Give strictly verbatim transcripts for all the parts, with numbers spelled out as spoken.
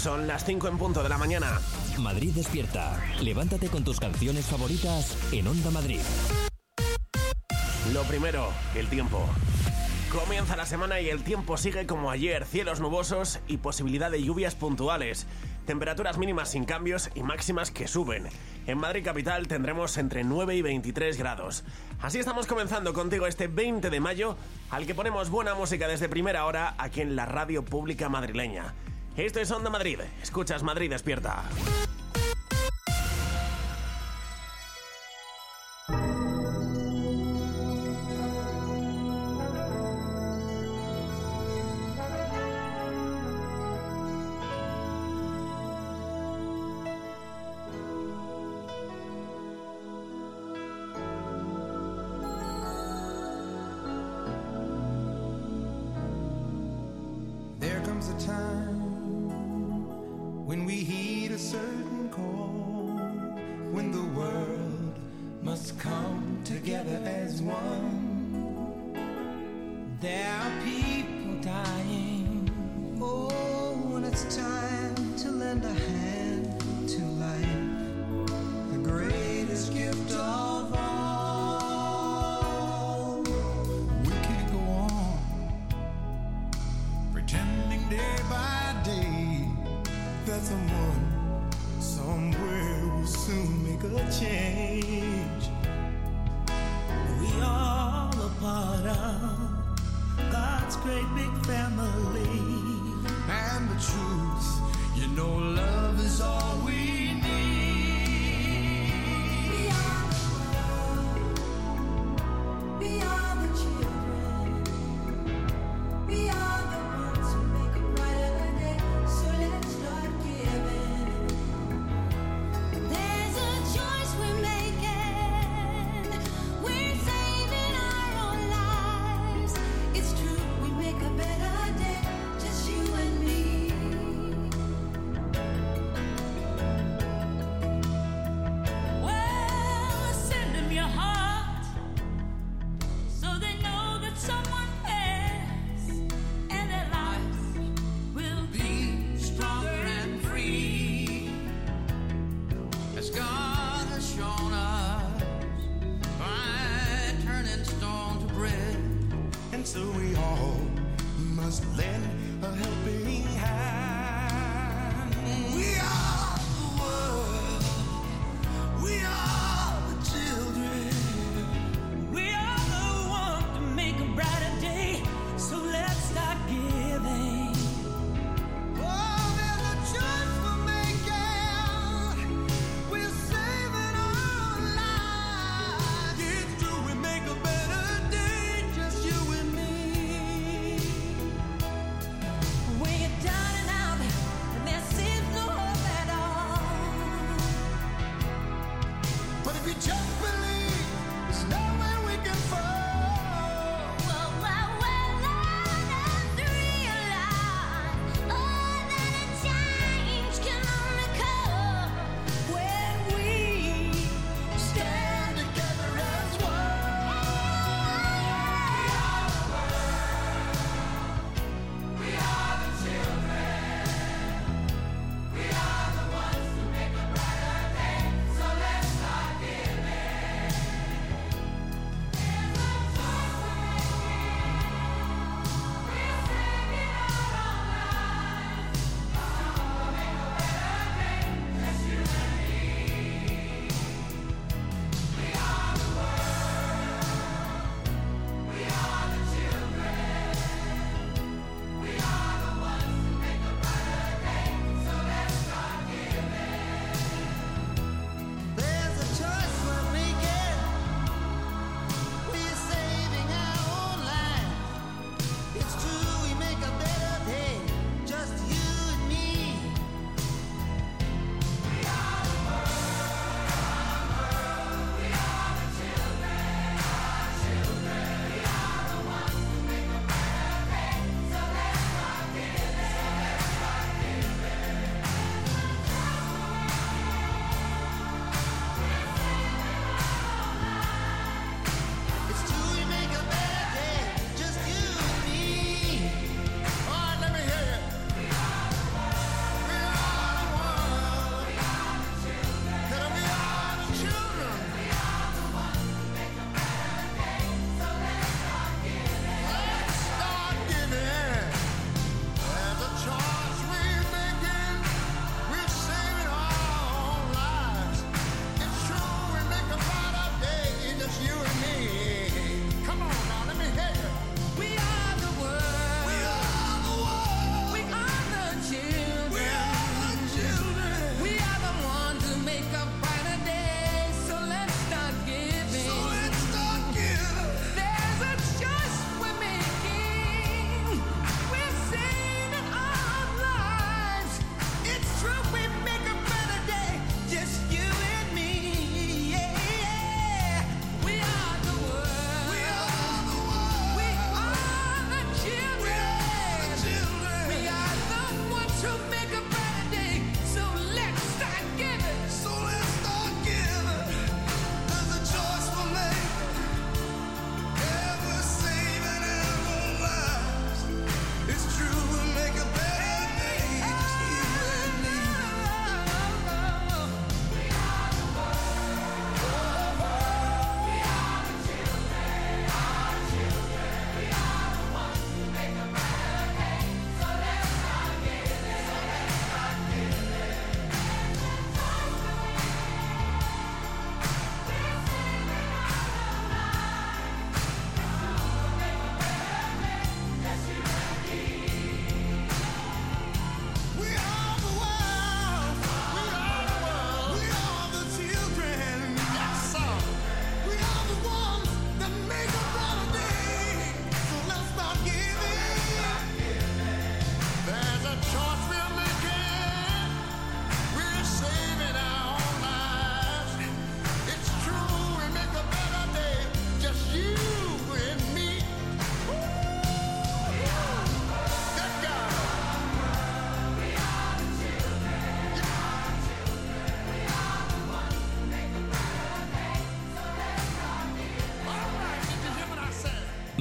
Son las cinco en punto de la mañana. Madrid despierta. Levántate con tus canciones favoritas en Onda Madrid. Lo primero, el tiempo. Comienza la semana y el tiempo sigue como ayer. Cielos nubosos y posibilidad de lluvias puntuales. Temperaturas mínimas sin cambios y máximas que suben. En Madrid capital tendremos entre nueve y veintitrés grados. Así estamos comenzando contigo este veinte de mayo, al que ponemos buena música desde primera hora aquí en la radio pública madrileña. Esto es Onda Madrid. Escuchas Madrid Despierta.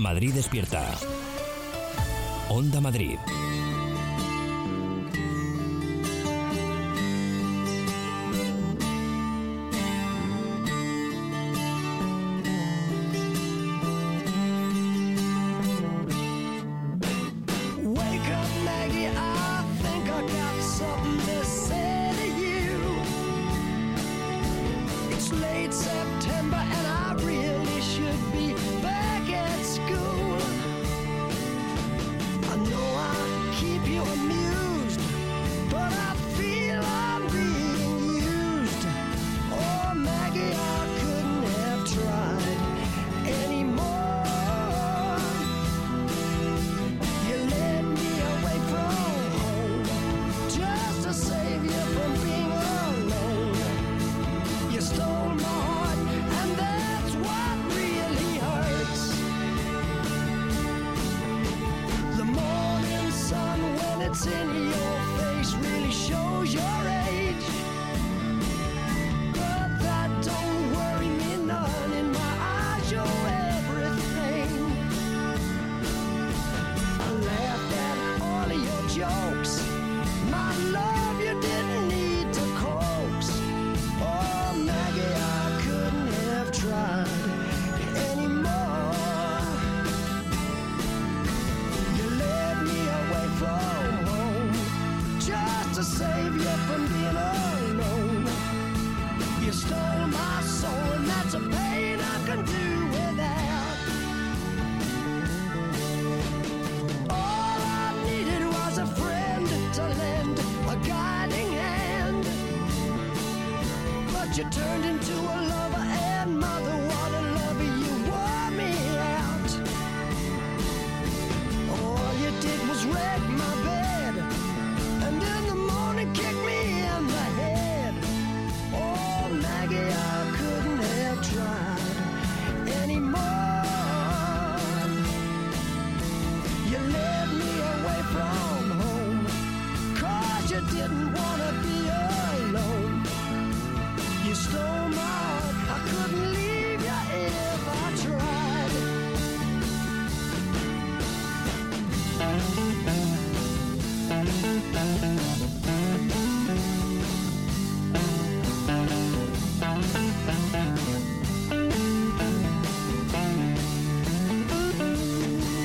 Madrid despierta. Onda Madrid.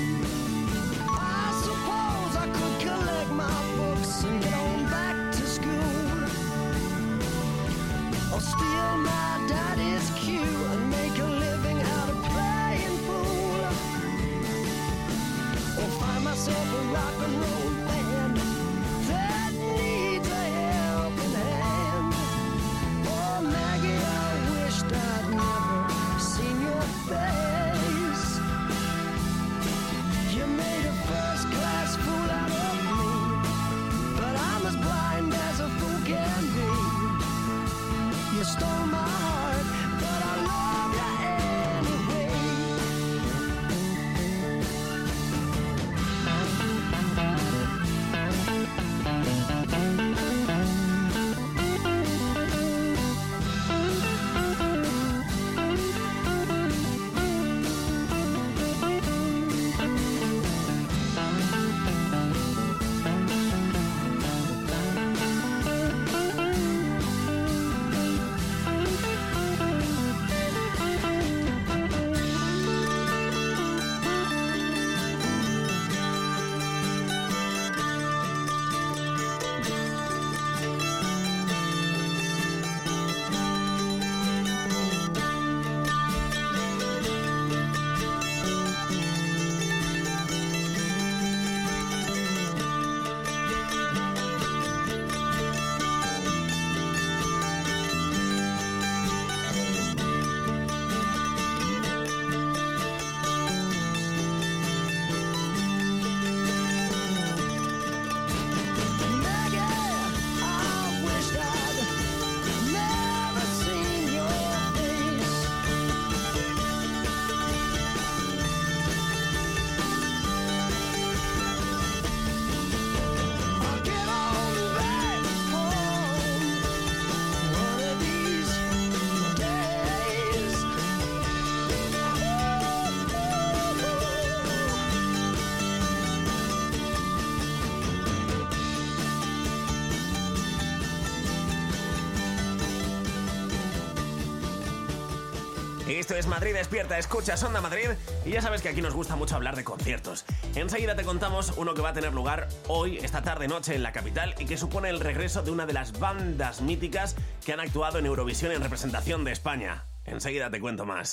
I suppose I could collect my books and get on back to school. Esto es Madrid Despierta, escuchas Onda Madrid y ya sabes que aquí nos gusta mucho hablar de conciertos. Enseguida te contamos uno que va a tener lugar hoy, esta tarde-noche en la capital y que supone el regreso de una de las bandas míticas que han actuado en Eurovisión en representación de España. Enseguida te cuento más.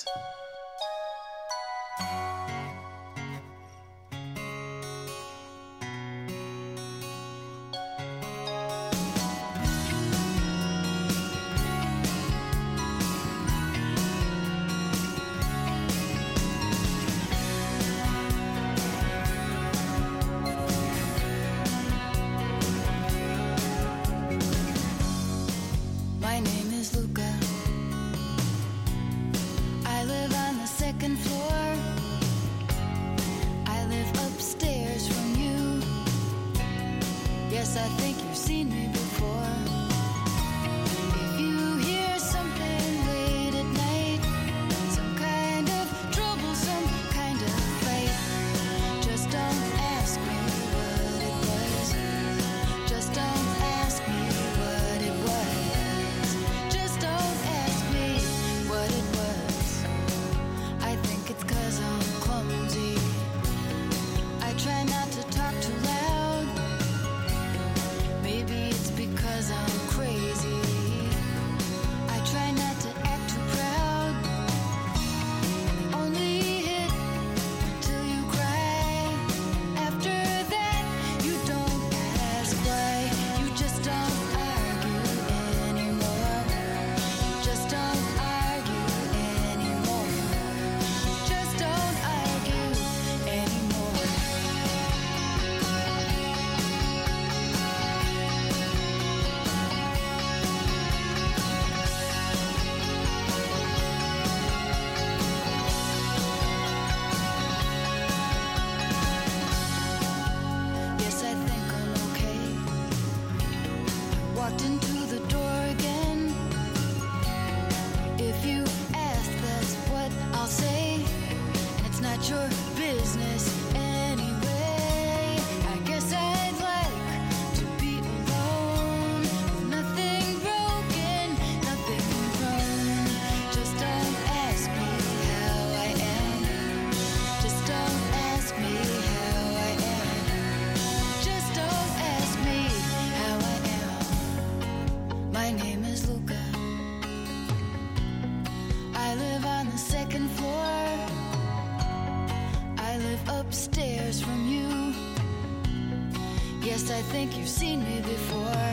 I think you've seen me before.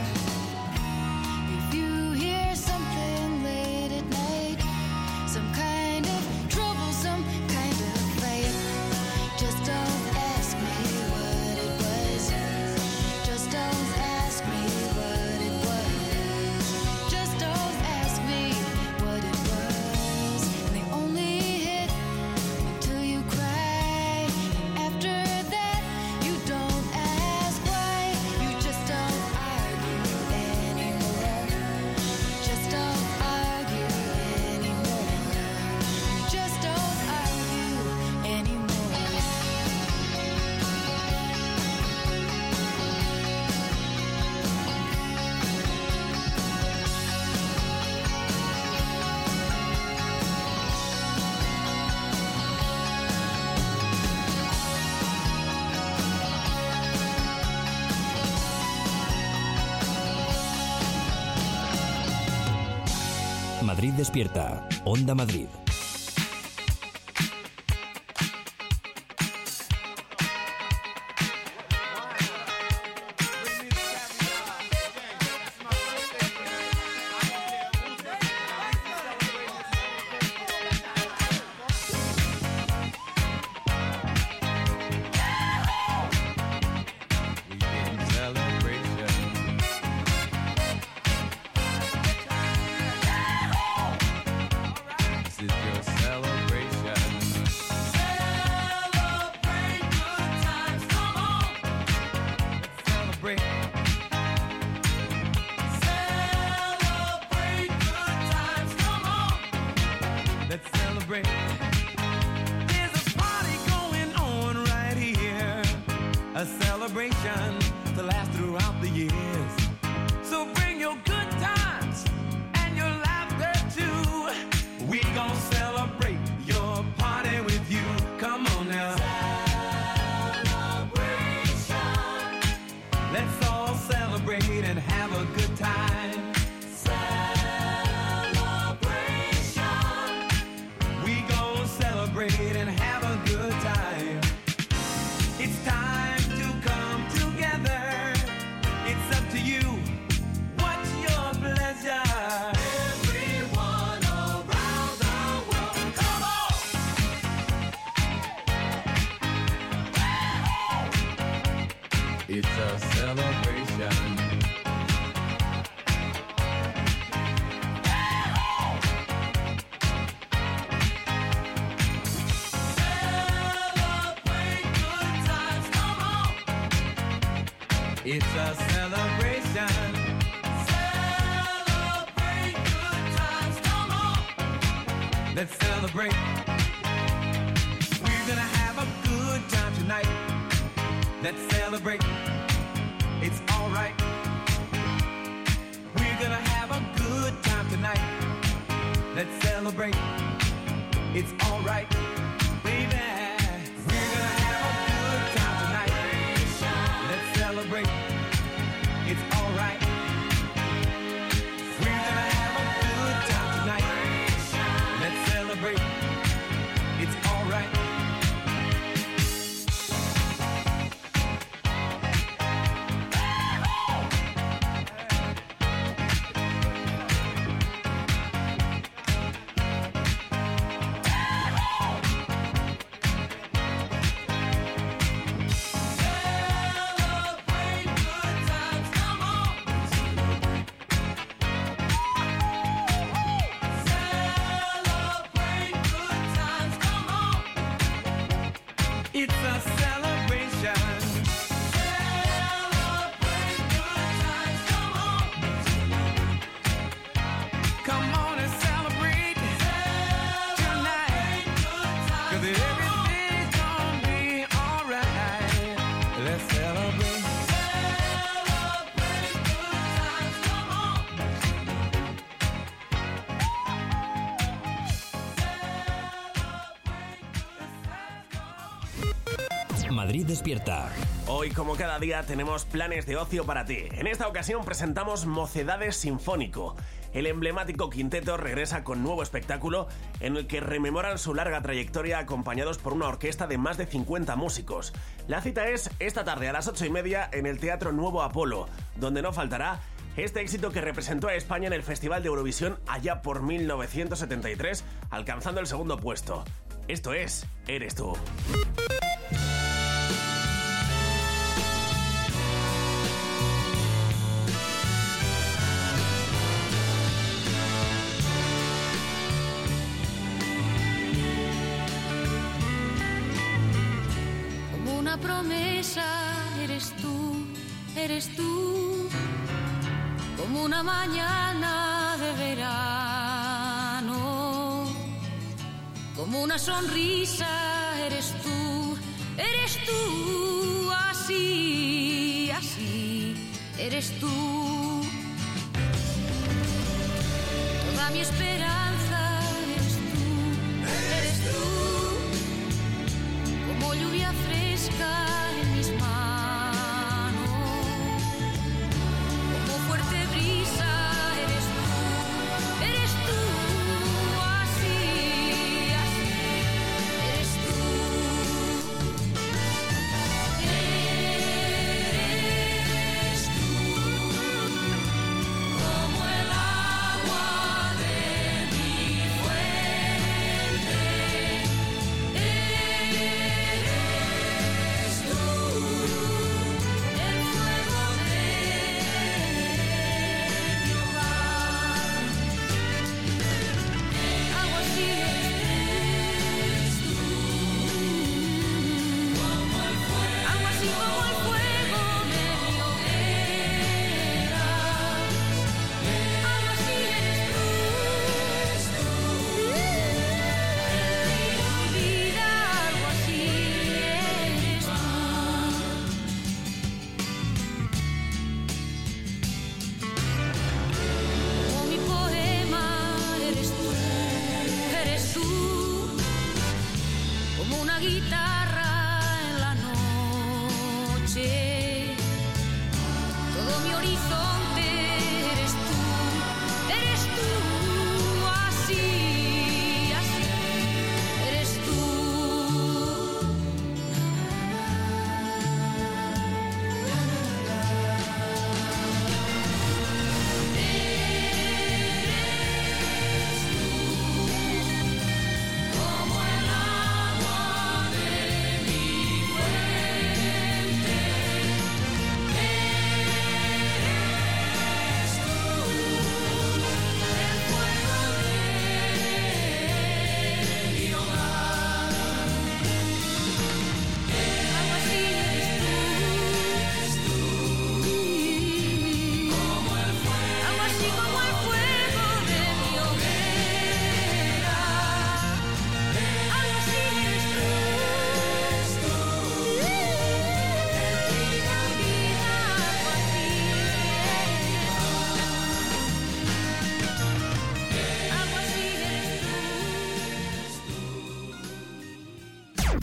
If you hear something late at night, some kind of trouble, some kind of fight, just don't ask me what it was. Just don't ask me what it was. Just don't ask me what it was. And they only hit until you cry. After that, you don't ask why. You just don't argue anymore. Just don't argue anymore. You just don't argue anymore. Madrid Despierta, Onda Madrid. This is your a good time. Celebration. We gon' celebrate and have a good time. It's time to come together. It's up to you. What's your pleasure? Everyone around the world, come on! It's a celebration. Celebrate good times, come on! It's a celebration. Celebrate good times, come on! Let's celebrate. We're gonna have a good time tonight. Let's celebrate. It's alright. We're gonna have a good time tonight. Let's celebrate. It's alright, baby. We're gonna have a good time tonight. Let's celebrate. It's alright. We're gonna have a good time tonight. Let's celebrate. It's alright. Celebrate good times, come on! Celebrate good times, come on! It's a celebration. Celebrate good times, come on! Come on and celebrate tonight. 'Cause everything's gonna be alright. Let's celebrate. Celebrate good times, come on! Madrid despierta. Hoy, como cada día, tenemos planes de ocio para ti. En esta ocasión presentamos Mocedades Sinfónico. El emblemático quinteto regresa con nuevo espectáculo en el que rememoran su larga trayectoria acompañados por una orquesta de más de cincuenta músicos. La cita es esta tarde a las ocho y media en el Teatro Nuevo Apolo, donde no faltará este éxito que representó a España en el Festival de Eurovisión allá por mil novecientos setenta y tres, alcanzando el segundo puesto. Esto es Eres tú. Como una promesa eres tú, eres tú, como una mañana de verano, como una sonrisa eres tú, eres tú, así, así, eres tú. Toda mi esperanza eres tú, eres tú, como lluvia fresca en mis manos, como fuerte brisa eres tú, eres tú, así, así, eres tú. Eres tú, como el agua de mi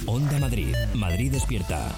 Onda Madrid. Madrid despierta.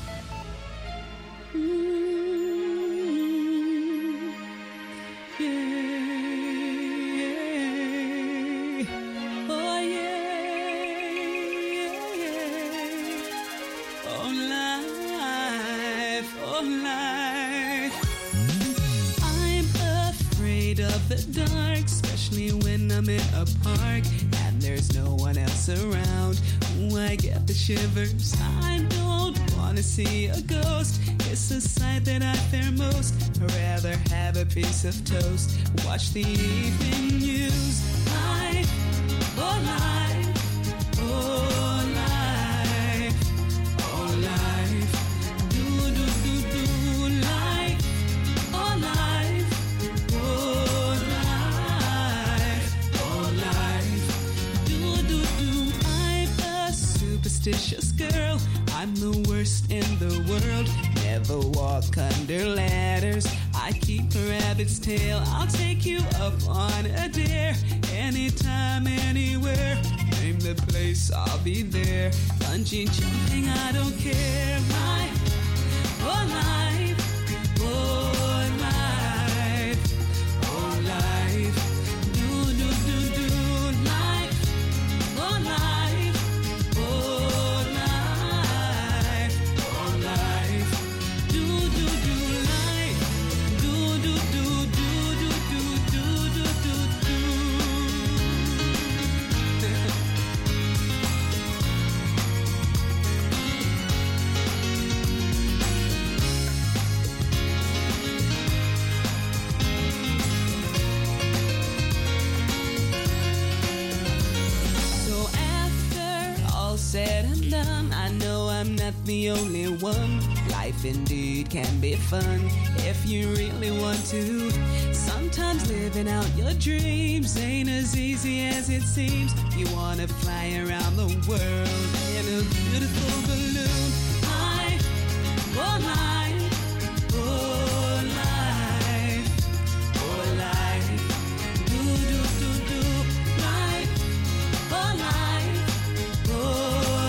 The dark, especially when I'm in a park and there's no one else around. Ooh, I get the shivers. I don't wanna see a ghost. It's a sight that I fear most. I'd rather have a piece of toast. Watch the evening news. Life, oh life, oh life, oh life. Do do do do life, oh life, oh. Superstitious girl, I'm the worst in the world. Never walk under ladders. I keep a rabbit's tail. I'll take you up on a dare. Anytime, anywhere. Name the place, I'll be there. Bungee jumping, I don't care. Life, oh life, oh life, oh life. Do do do do life, oh life. Said and done, I know I'm not the only one. Life indeed can be fun if you really want to. Sometimes living out your dreams ain't as easy as it seems. You wanna fly around the world in a beautiful balloon. Life, oh life, oh life, oh life. Do do do do life, oh life, oh.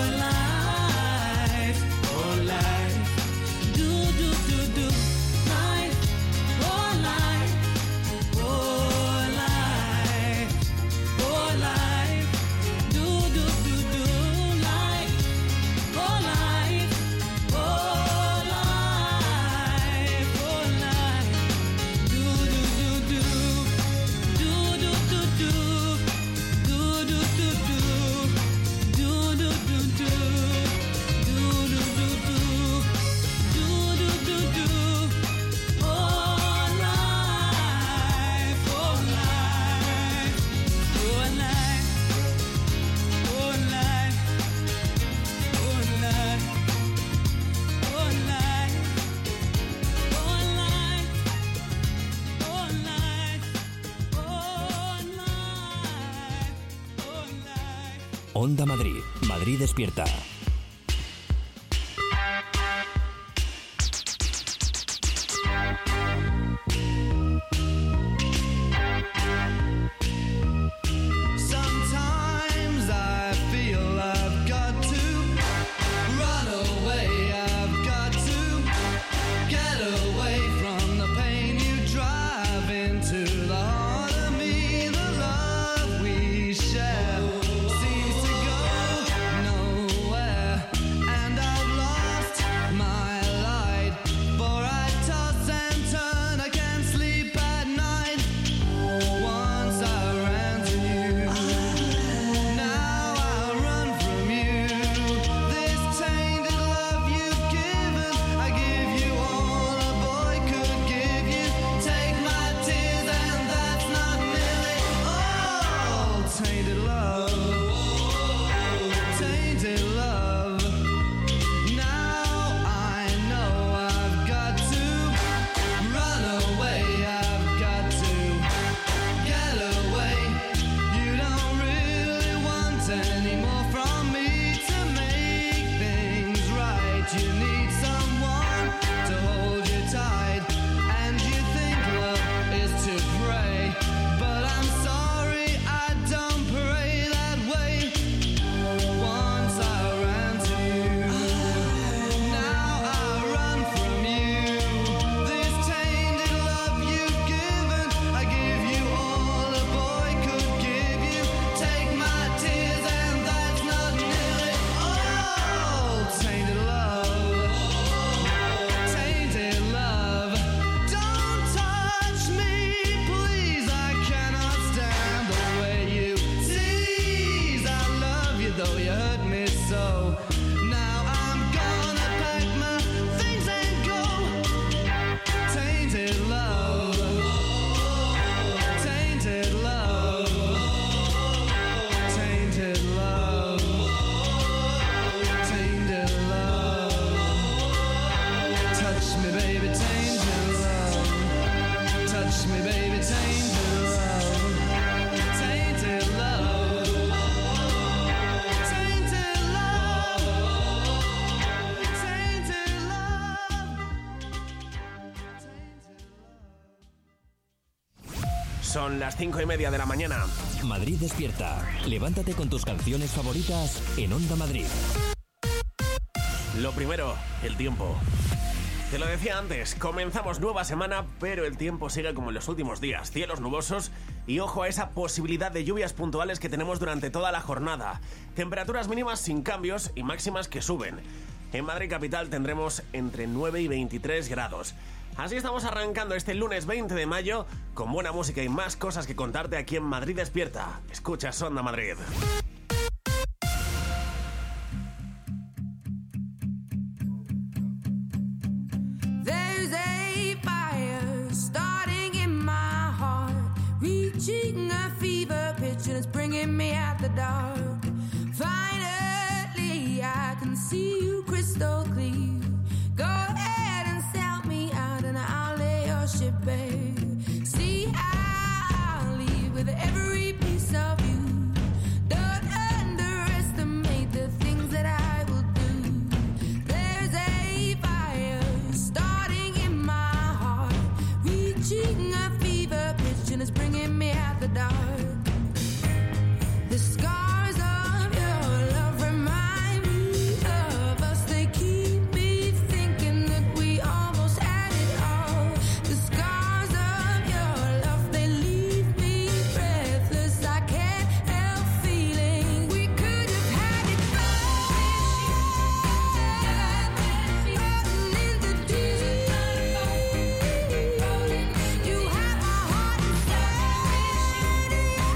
Onda Madrid. Madrid despierta. Seems to go nowhere. Son las cinco y media de la mañana. Madrid despierta. Levántate con tus canciones favoritas en Onda Madrid. Lo primero, el tiempo. Te lo decía antes, comenzamos nueva semana, pero el tiempo sigue como en los últimos días. Cielos nubosos y ojo a esa posibilidad de lluvias puntuales que tenemos durante toda la jornada. Temperaturas mínimas sin cambios y máximas que suben. En Madrid capital tendremos entre nueve y veintitrés grados. Así estamos arrancando este lunes veinte de mayo con buena música y más cosas que contarte aquí en Madrid Despierta. Escuchas Onda Madrid. There's a fire starting in my heart, reaching a fever pitch and it's bringing me out the dark. Finally, I can see you crystal clear. Go ahead and sell me out and I'll lay your ship bare. See, I'll leave with every piece of you. Don't underestimate the things that I will do. There's a fire starting in my heart, reaching a fever pitch and it's bringing me out the dark. The scars of your love remind me of us. They keep me thinking that we almost had it all. The scars of your love, they leave me breathless. I can't help feeling we could have had it all. Floating in the deep, you have my heart inside, and you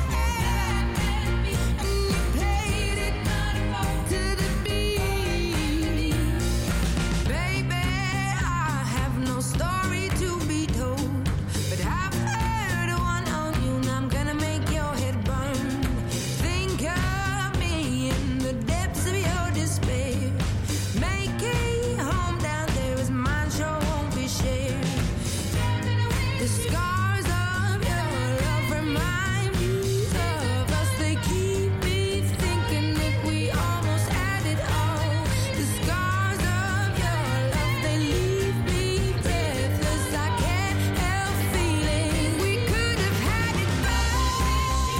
played it to the beat. Baby, I have no story to be told, but I've heard one on you and I'm gonna make your head burn. Think of me in the depths of your despair. Make a home down there as mine sure won't be shared. The scars of your love remind me of us. They keep me thinking that we almost had it all. The scars of your love, they leave me breathless. I can't help feeling we could have had it all.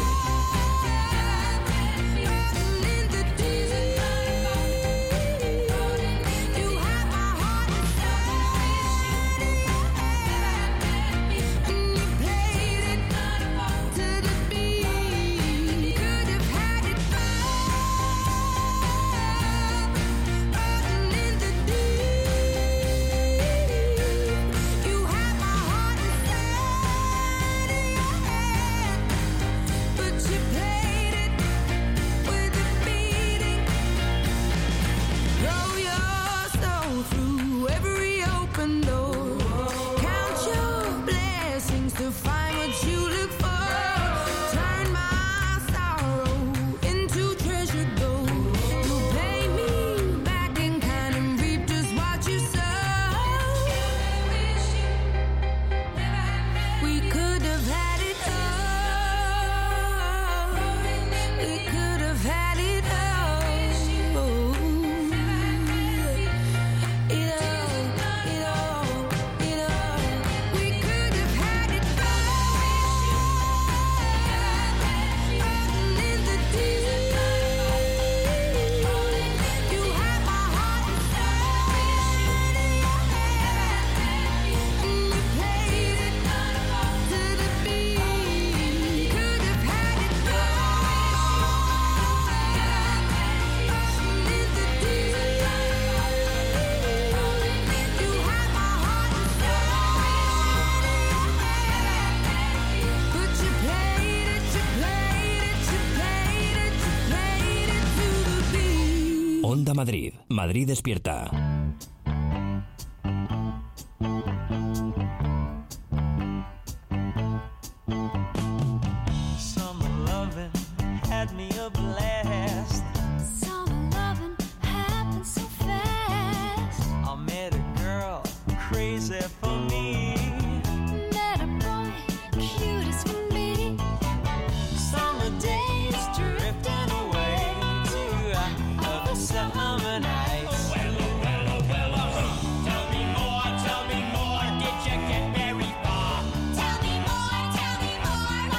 Floating in the deep, you have my heart inside, and you played it to the beat. Could have had it all. Floating in the deep, you have my heart inside of your hand, but you played it with a beating. Throw your soul through every open door. Count your blessings to find what you look for. Turn my sorrow into treasure gold. You pay me back in kind and reap just what you sow. We could have had it all. We could have had it all. It all, it all, it all. We could have had it all. Floating in the deep, you have my heart inside of your hand, and you played it to the beat. Could have had it all. Floating in the deep, you have my heart inside of your hand, but you played it, you played it, you played it, you played it to the beat. Onda Madrid. Madrid despierta. Summer loving had me a blast. Summer loving happens so fast. I met a girl crazy for me. Met a boy, cute as can be. Summer days drifting away to other summer nights. Tell me more, tell me more. Did you get very far? Tell me more, tell me more.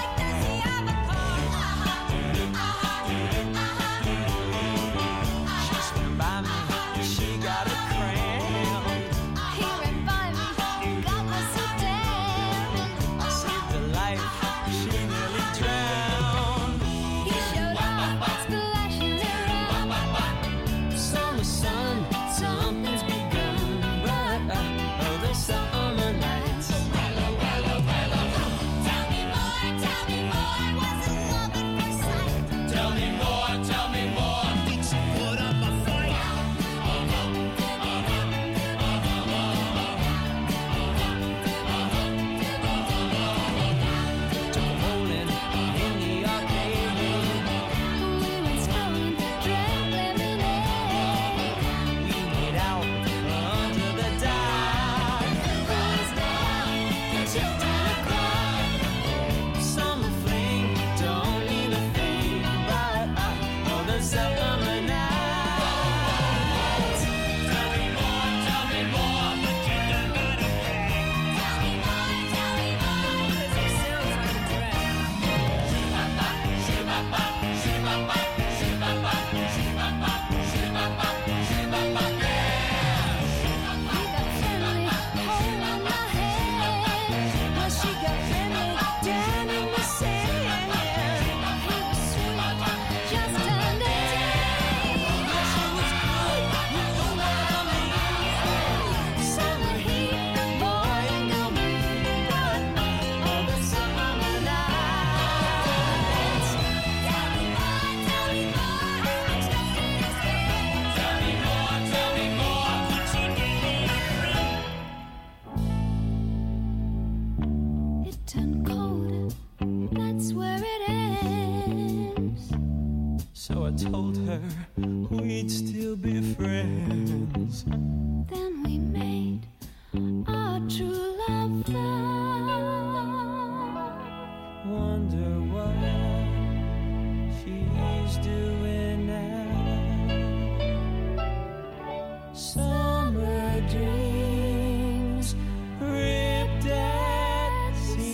told her we'd still be friends. Then we made our true love vow. Wonder what she's doing now. Summer dreams ripped at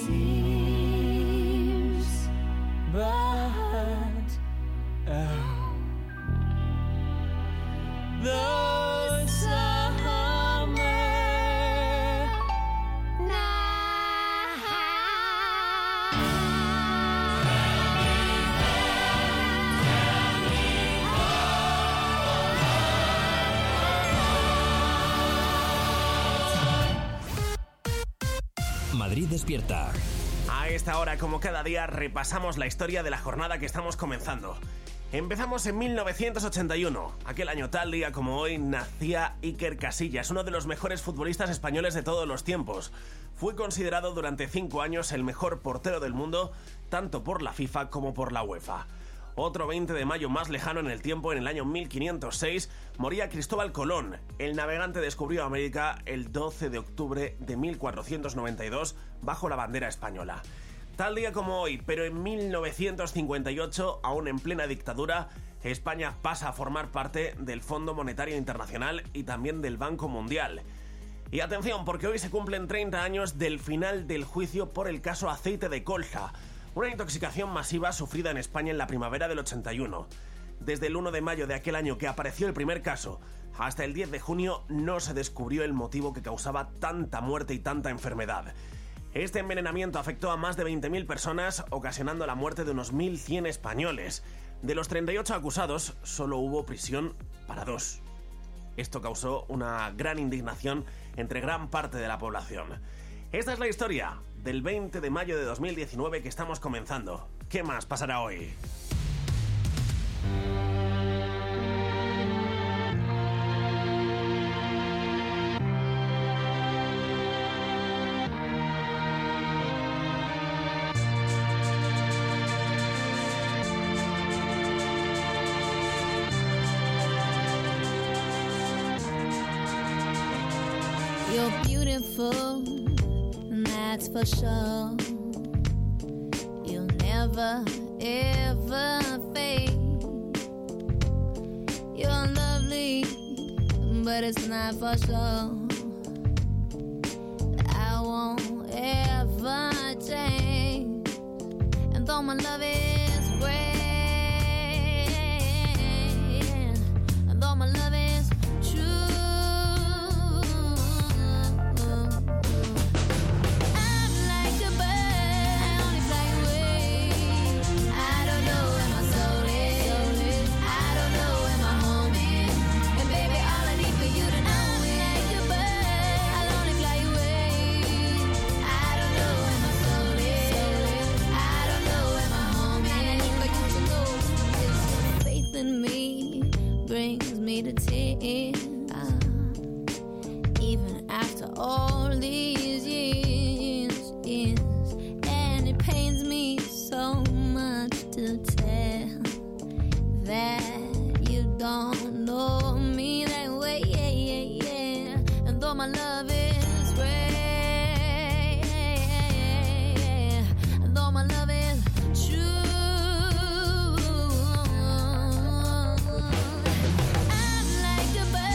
seams, but oh, those summer Madrid despierta. A esta hora, como cada día, repasamos la historia de la jornada que estamos comenzando. Empezamos en mil novecientos ochenta y uno. Aquel año, tal día como hoy, nacía Iker Casillas, uno de los mejores futbolistas españoles de todos los tiempos. Fue considerado durante cinco años el mejor portero del mundo, tanto por la FIFA como por la UEFA. Otro veinte de mayo más lejano en el tiempo, en el año mil quinientos seis, moría Cristóbal Colón. El navegante descubrió América el doce de octubre de mil cuatrocientos noventa y dos bajo la bandera española. Tal día como hoy, pero en mil novecientos cincuenta y ocho, aún en plena dictadura, España pasa a formar parte del Fondo Monetario Internacional y también del Banco Mundial. Y atención, porque hoy se cumplen treinta años del final del juicio por el caso Aceite de Colza, una intoxicación masiva sufrida en España en la primavera del ochenta y uno. Desde el uno de mayo de aquel año que apareció el primer caso, hasta el diez de junio no se descubrió el motivo que causaba tanta muerte y tanta enfermedad. Este envenenamiento afectó a más de veinte mil personas, ocasionando la muerte de unos mil cien españoles. De los treinta y ocho acusados, solo hubo prisión para dos. Esto causó una gran indignación entre gran parte de la población. Esta es la historia del veinte de mayo de dos mil diecinueve que estamos comenzando. ¿Qué más pasará hoy? You're beautiful, and that's for sure. You'll never, ever fade. You're lovely, but it's not for sure. I won't ever change. And though my love is great, and though my love is true, brings me to tears, even after all these years, years, and it pains me so much to tell that you don't know me that way, yeah, yeah, yeah. And though my love is great, and though my love is true, I'm like a bird.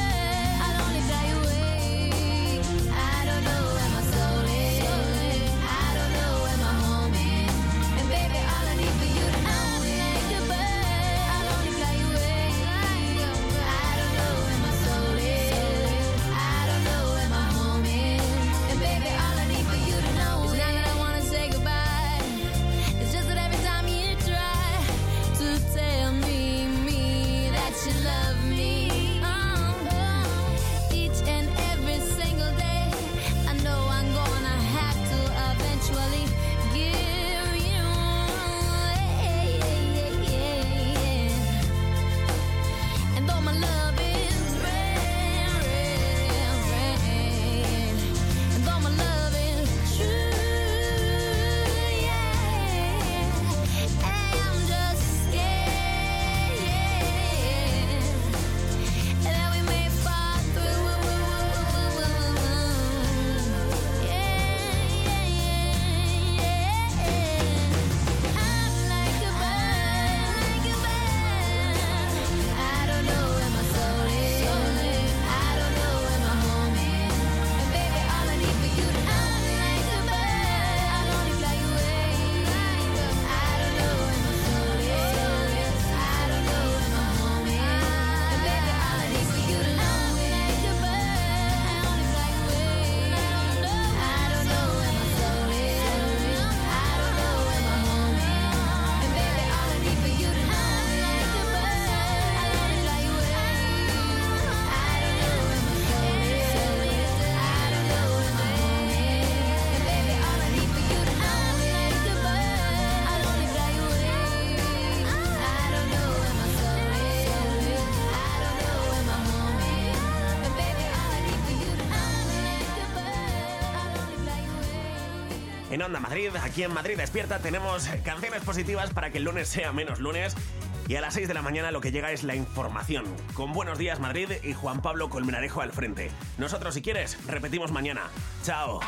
En Onda Madrid, aquí en Madrid Despierta, tenemos canciones positivas para que el lunes sea menos lunes. Y a las seis de la mañana lo que llega es la información, con Buenos Días Madrid y Juan Pablo Colmenarejo al frente. Nosotros, si quieres, repetimos mañana. ¡Chao!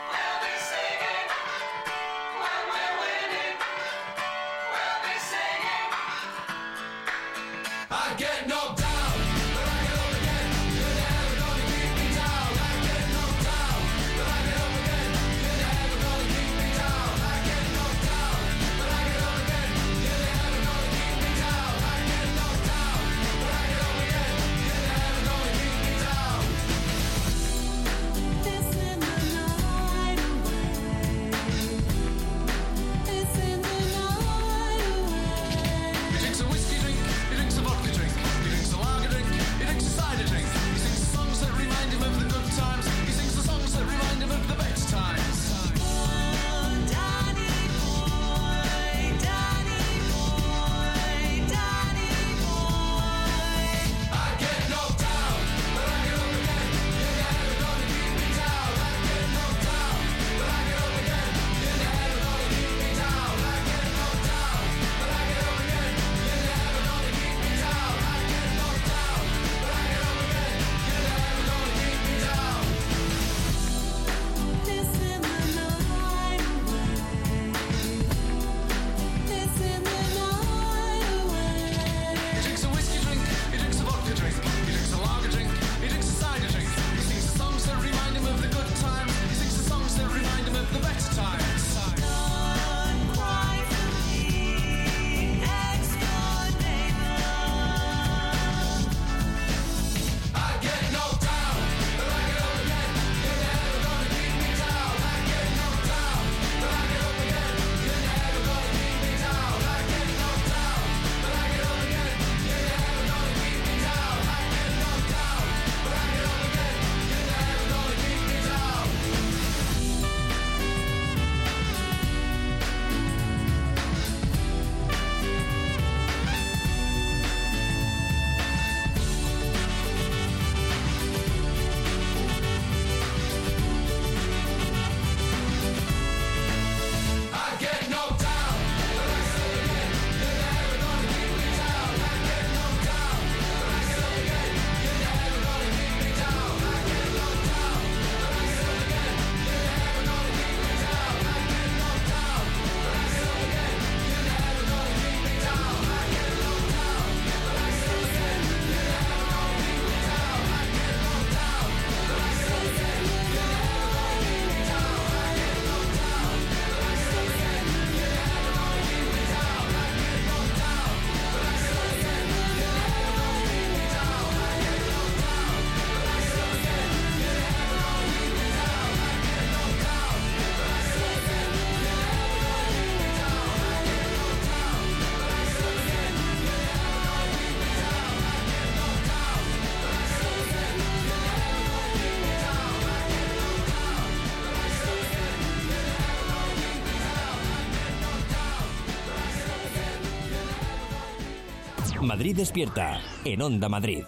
Madrid Despierta, en Onda Madrid.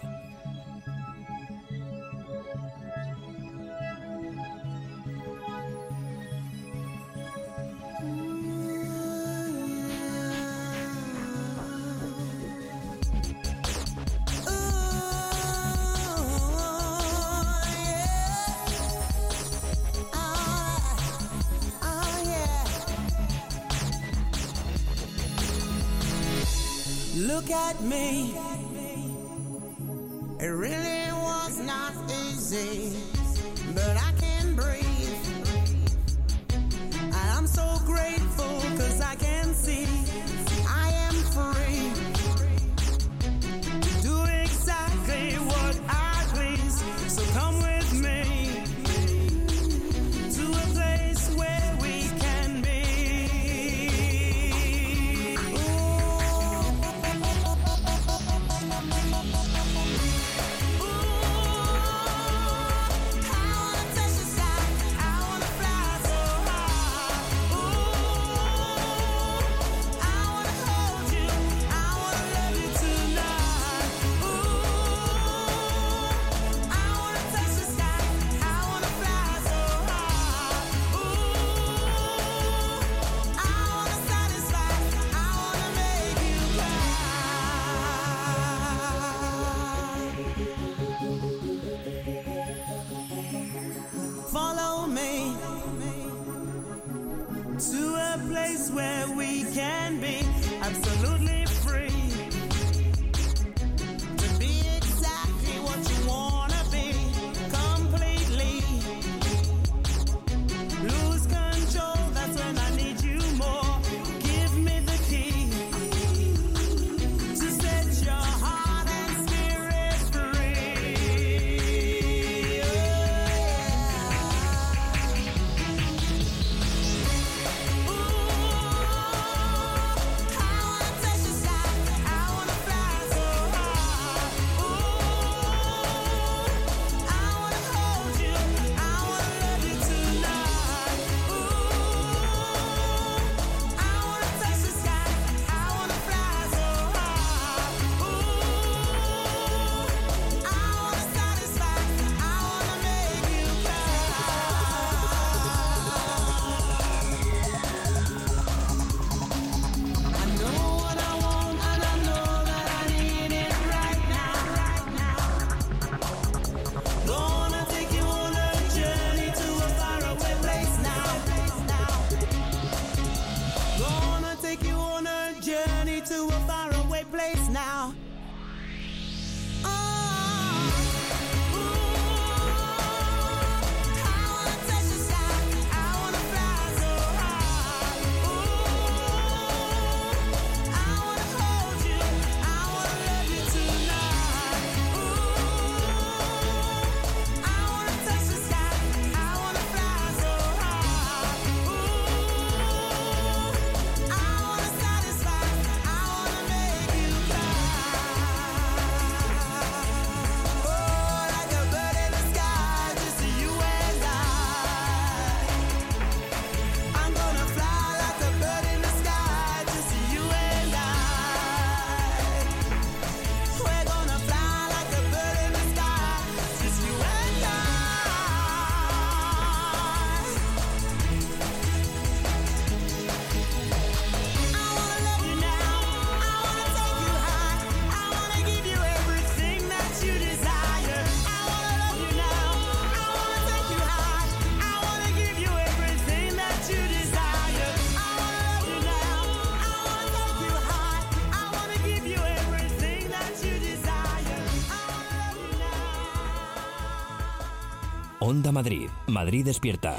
Look at me. It really was not easy, but I can breathe. And I'm so grateful 'cause I can see I am free to do exactly what I please. So come with me to a place where we can be. Ooh, I wanna touch the where we can be absolutely free. To be exactly what you wanna be, completely. Lose control, that's when I need you more. Give me the key to set your heart and spirit free. Oh, yeah. Ooh, I wanna touch the sky, I wanna fly so high. Ooh, I wanna hold you, I wanna love you tonight. Ooh, I wanna touch the sky, I wanna fly so high. Ooh, I wanna satisfy, I wanna make you I know what I want and I know that I need it right now, right now. Gonna take you on a journey to a faraway place now. Gonna take you on a journey to a faraway place now. Oh, ooh, I wanna touch the sky, I wanna fly so high. Ooh, I wanna hold you, I wanna love you tonight. Ooh, I wanna touch the sky, I wanna fly so high. Ooh, I wanna satisfy, I wanna make you oh, like a bird in the sky, just you and I. I'm gonna fly like a bird in the sky, just you and I. We're gonna fly like a bird in the sky, just you and I. I wanna love you now, I wanna take you high, I wanna give you everything that you desire. I wanna love you now, I wanna take you high, I wanna give you everything that you desire. I wanna love you now, I wanna take you high, I wanna give you everything that you desire. I wanna love you now. Onda Madrid. Madrid despierta.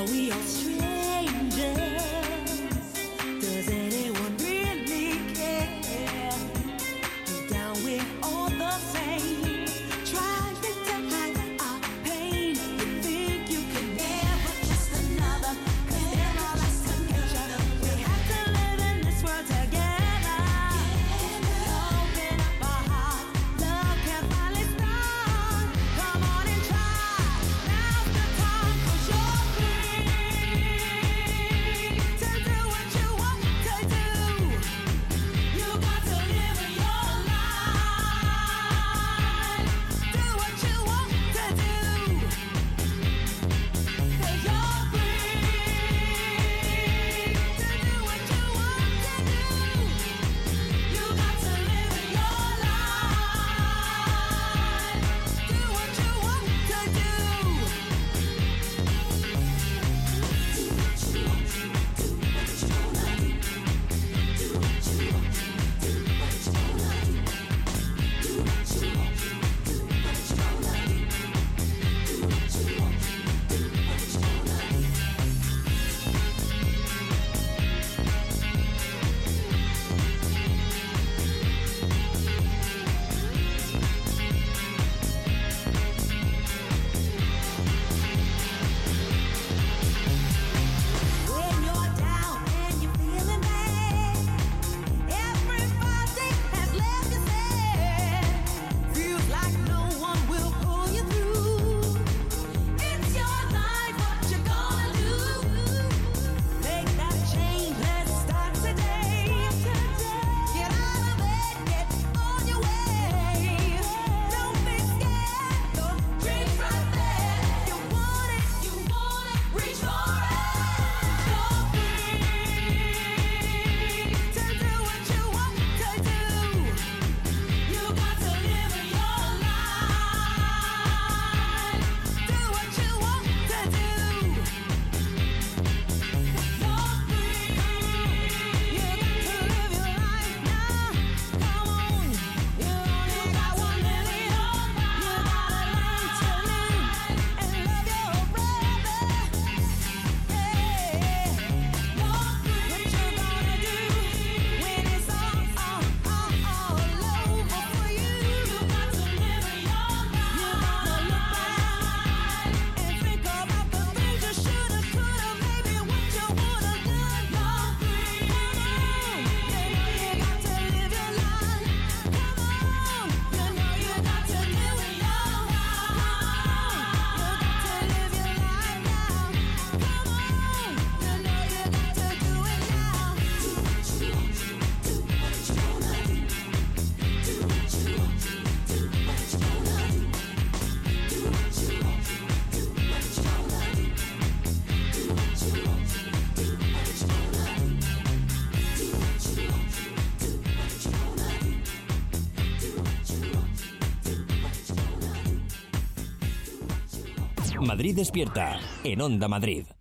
we are strangers? Does anyone really care? Deep down we're all the same, trying to hide our pain. You think you can never trust another, 'cause they're all like some nature. We have to live in this world together. Open up our hearts, love can finally start. Come on and try, now's the time, 'cause you're free to do what you want to do. You got to live your life, do what you want to do, 'cause you're free to do what you want to do. You got to live your life, do what you want to do. When you're down and you're feeling bad, everybody has left you sad. Feels like no one will pull you through. It's your life, what you gonna do? Make that change, let's start today. Get out of bed, get on your way. Don't be scared, your dream's right there. You want it, you want it, reach for it. You're free to do what you want to do. You got to live your life, do what you want to do. You're free, you got to live your life now. Come on, you only got one million. You gotta learn to live and love your brother. Hey, you're free. What you gonna do when it's all, all, all, all over for you? You got to live your life. You gotta look back and think about the things you shoulda, coulda, maybe what you woulda done. You're free. Come on, you know you got to live your life. Come on, you know you got to do it now. Come on, you got to live your life now. Come on, you know you got to do it now. Do what you want to do, what you gonna do. Do what you want to do, what you gonna do. Do what you want to do, what you gonna do. Do what you want to do, what you gonna do. Do what you want to do, what you gonna do. Do what you want to do, what you gonna do. Madrid despierta en Onda Madrid.